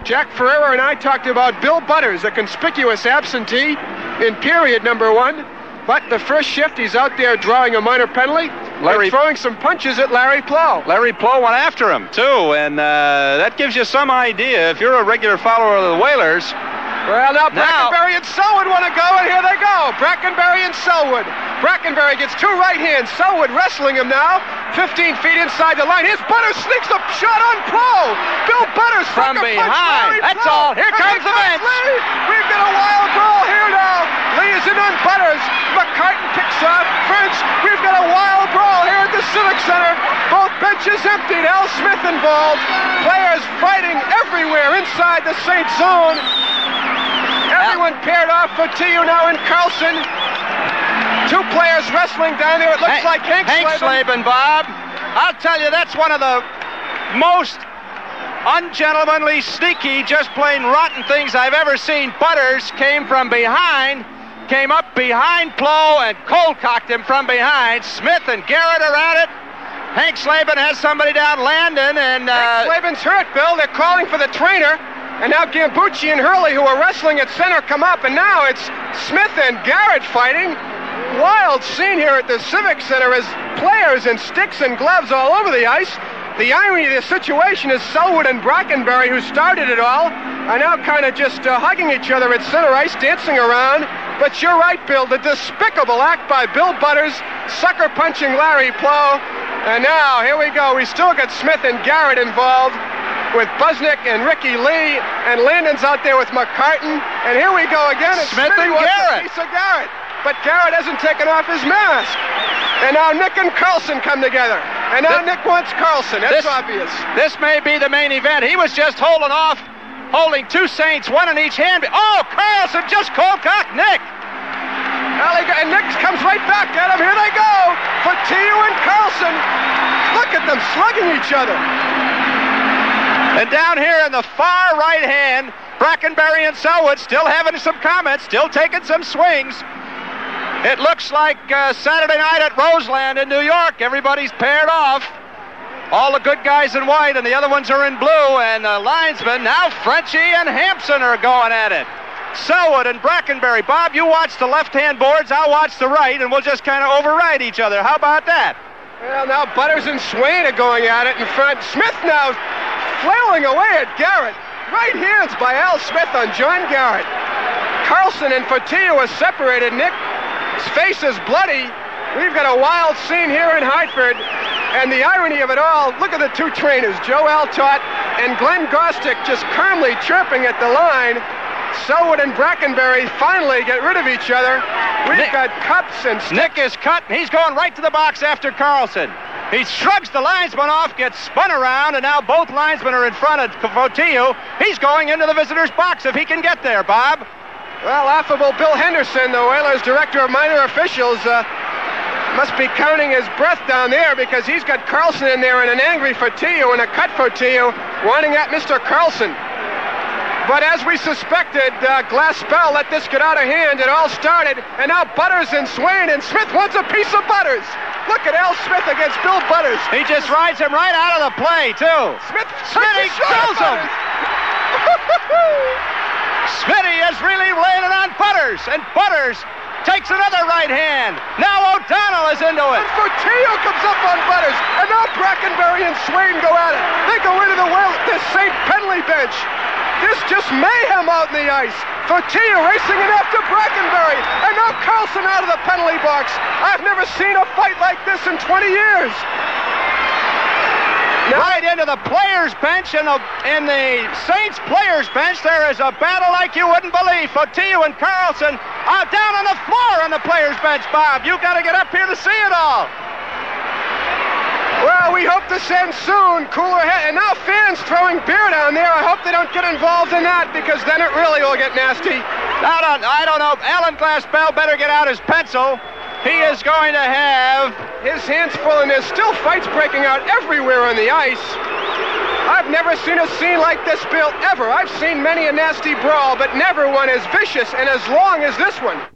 Jack Ferrera and I talked about Bill Butters, a conspicuous absentee in period number 1. But the first shift, he's out there drawing a minor penalty and throwing some punches at Larry Plow. Larry Plow went after him, too, and that gives you some idea. If you're a regular follower of the Whalers... Well, now Brackenbury and Selwood want to go, and here they go. Brackenbury and Selwood. Brackenbury gets 2 right hands. Selwood wrestling him now. 15 feet inside the line. Here's Butters, sneaks a shot on Plow. Bill Butters from behind. That's all. Here comes the bench. We've got a wild brawl here now. Lee is in on Butters. McCartan picks off French. We've got a wild brawl here at the Civic Center. Both benches emptied. Al Smith involved. Players fighting everywhere inside the Saint zone. Everyone paired off. Fotiu now in Carlson. 2 players wrestling down there. It looks like Hank Slavin, Bob. I'll tell you, that's one of the most ungentlemanly, sneaky, just plain rotten things I've ever seen. Butters came from behind, came up behind Plow and cold-cocked him from behind. Smith and Garrett are at it. Hank Slavin has somebody down, Landon, and... Hank Slavin's hurt, Bill. They're calling for the trainer. And now Gambucci and Hurley, who are wrestling at center, come up. And now it's Smith and Garrett fighting. Wild scene here at the Civic Center as players in sticks and gloves all over the ice. The irony of the situation is Selwood and Brackenbury, who started it all, are now kind of just hugging each other at center ice, dancing around. But you're right, Bill, the despicable act by Bill Butters, sucker punching Larry Plow. And now, here we go. We still got Smith and Garrett involved with Busnick and Ricky Lee, and Landon's out there with McCartan. And here we go again. Smith and Garrett. A piece of Garrett. But Garrett hasn't taken off his mask. And now Nick and Carlson come together. And now Nick wants Carlson. That's obvious. This may be the main event. He was just holding 2 Saints, 1 in each hand. Oh, Carlson just cold-cocked Nick. And Nick comes right back at him. Here they go. Fotiu and Carlson. Look at them slugging each other. And down here in the far right hand, Brackenbury and Selwood still having some comments, still taking some swings. It looks like Saturday night at Roseland in New York. Everybody's paired off. All the good guys in white and the other ones are in blue. And linesmen, now Frenchie and Hampson are going at it. Selwood and Brackenbury. Bob, you watch the left-hand boards, I'll watch the right, and we'll just kind of override each other. How about that? Well, now Butters and Swain are going at it in front. Smith now flailing away at Garrett. Right hands by Al Smith on John Garrett. Carlson and Fotiu are separated. Nick's face is bloody. We've got a wild scene here in Hartford. And the irony of it all, look at the 2 trainers, Joe Altott and Glenn Gostick, just calmly chirping at the line. Selwood and Brackenbury finally get rid of each other. We've got cups and sticks. Nick is cut, and he's going right to the box after Carlson. He shrugs the linesman off, gets spun around, and now both linesmen are in front of Fotiu. He's going into the visitor's box if he can get there, Bob. Well, affable Bill Henderson, the Whalers' director of minor officials, must be counting his breath down there because he's got Carlson in there and an angry Fotiu and a cut Fotiu wanting at Mr. Carlson. But as we suspected, Glaspell let this get out of hand. It all started, and now Butters and Swain, and Smith wants a piece of Butters. Look at Al Smith against Bill Butters. He just rides him right out of the play, too. Smitty kills him. Smitty is really laying it on Butters, and Butters takes another right hand. Now O'Donnell is into it. And Fotiu comes up on Butters, and now Brackenbury and Swain go at it. They go into the St. Penley bench. This just mayhem out in the ice. Fotiu racing it after Brackenbury. And now Carlson out of the penalty box. I've never seen a fight like this in 20 years. Now, right into the players' bench. In the Saints players' bench, there is a battle like you wouldn't believe. Fotiu and Carlson are down on the floor on the players' bench, Bob. You got to get up here to see it all. Well, we hope this ends soon. Cooler head. And now fans throwing beer down there. I hope they don't get involved in that because then it really will get nasty. I don't know. Alan Glaspell better get out his pencil. He is going to have his hands full, and there's still fights breaking out everywhere on the ice. I've never seen a scene like this, Bill, ever. I've seen many a nasty brawl, but never one as vicious and as long as this one.